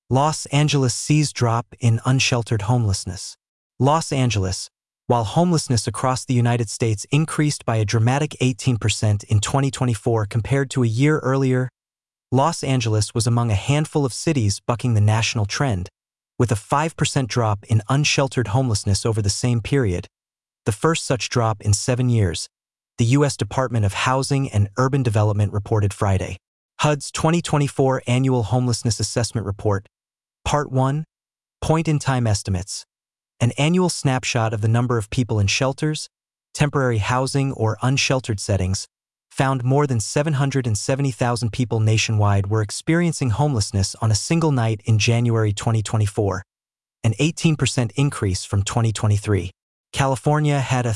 Los Angeles sees drop in unsheltered homelessness. Los Angeles, while homelessness across the United States increased by a dramatic 18% in 2024 compared to a year earlier, Los Angeles was among a handful of cities bucking the national trend, with a 5% drop in unsheltered homelessness over the same period, the first such drop in 7 years, the U.S. Department of Housing and Urban Development reported Friday. HUD's 2024 Annual Homelessness Assessment Report, Part 1, Point-in-Time Estimates, an annual snapshot of the number of people in shelters, temporary housing, or unsheltered settings, found more than 770,000 people nationwide were experiencing homelessness on a single night in January 2024, an 18% increase from 2023. California had a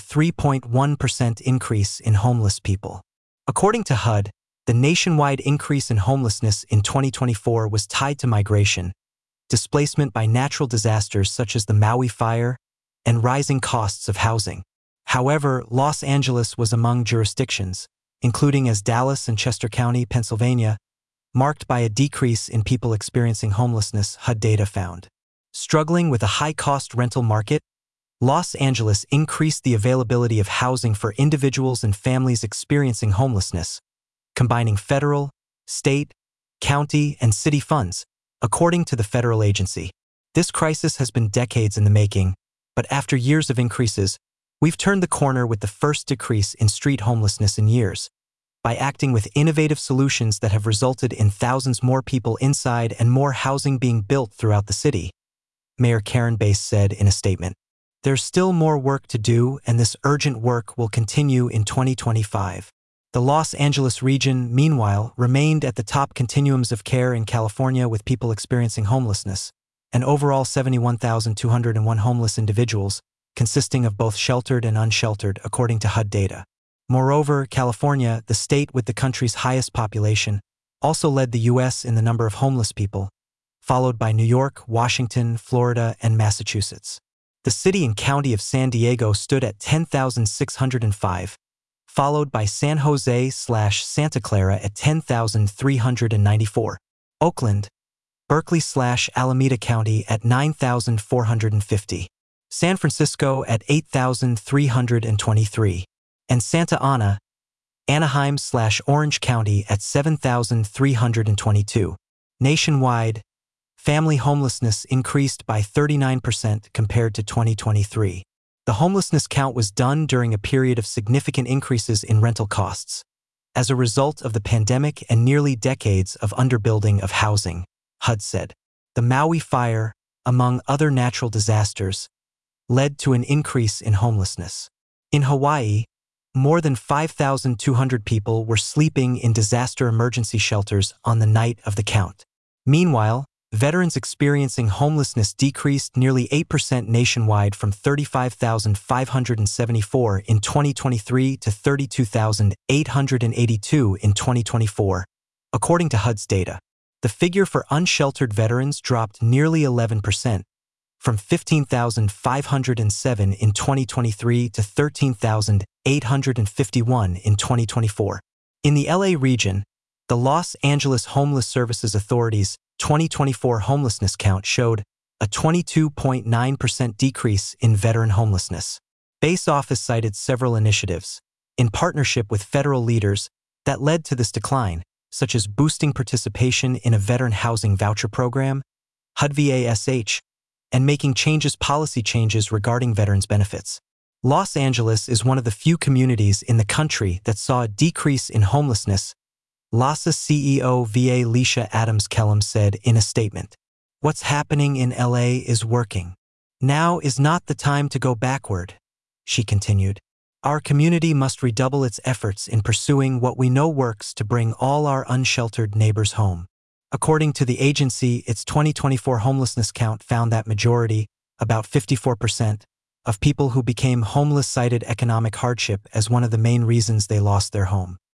3.1% increase in homeless people. According to HUD, the nationwide increase in homelessness in 2024 was tied to migration, displacement by natural disasters such as the Maui fire, and rising costs of housing. However, Los Angeles was among jurisdictions, including as Dallas and Chester County, Pennsylvania, marked by a decrease in people experiencing homelessness, HUD data found. Struggling with a high-cost rental market, Los Angeles increased the availability of housing for individuals and families experiencing homelessness, combining federal, state, county, and city funds, according to the federal agency. This crisis has been decades in the making, but after years of increases, we've turned the corner with the first decrease in street homelessness in years, by acting with innovative solutions that have resulted in thousands more people inside and more housing being built throughout the city, Mayor Karen Bass said in a statement. There's still more work to do, and this urgent work will continue in 2025. The Los Angeles region, meanwhile, remained at the top continuums of care in California with people experiencing homelessness, an overall 71,201 homeless individuals, consisting of both sheltered and unsheltered, according to HUD data. Moreover, California, the state with the country's highest population, also led the U.S. in the number of homeless people, followed by New York, Washington, Florida, and Massachusetts. The city and county of San Diego stood at 10,605, followed by San Jose/Santa Clara at 10,394, Oakland, Berkeley/Alameda County at 9,450, San Francisco at 8,323, and Santa Ana, Anaheim/Orange County at 7,322. Nationwide, family homelessness increased by 39% compared to 2023. The homelessness count was done during a period of significant increases in rental costs, as a result of the pandemic and nearly decades of underbuilding of housing, HUD said. The Maui fire, among other natural disasters, led to an increase in homelessness. In Hawaii, more than 5,200 people were sleeping in disaster emergency shelters on the night of the count. Meanwhile, veterans experiencing homelessness decreased nearly 8% nationwide from 35,574 in 2023 to 32,882 in 2024, according to HUD's data. The figure for unsheltered veterans dropped nearly 11%, from 15,507 in 2023 to 13,851 in 2024. In the LA region, the Los Angeles Homeless Services Authority's 2024 homelessness count showed a 22.9% decrease in veteran homelessness. Base Office cited several initiatives, in partnership with federal leaders, that led to this decline, such as boosting participation in a veteran housing voucher program, HUD VASH, and making policy changes regarding veterans' benefits. Los Angeles is one of the few communities in the country that saw a decrease in homelessness, LAHSA CEO VA Leisha Adams-Kellum said in a statement. What's happening in LA is working. Now is not the time to go backward, she continued. Our community must redouble its efforts in pursuing what we know works to bring all our unsheltered neighbors home. According to the agency, its 2024 homelessness count found that majority, about 54%, of people who became homeless cited economic hardship as one of the main reasons they lost their home.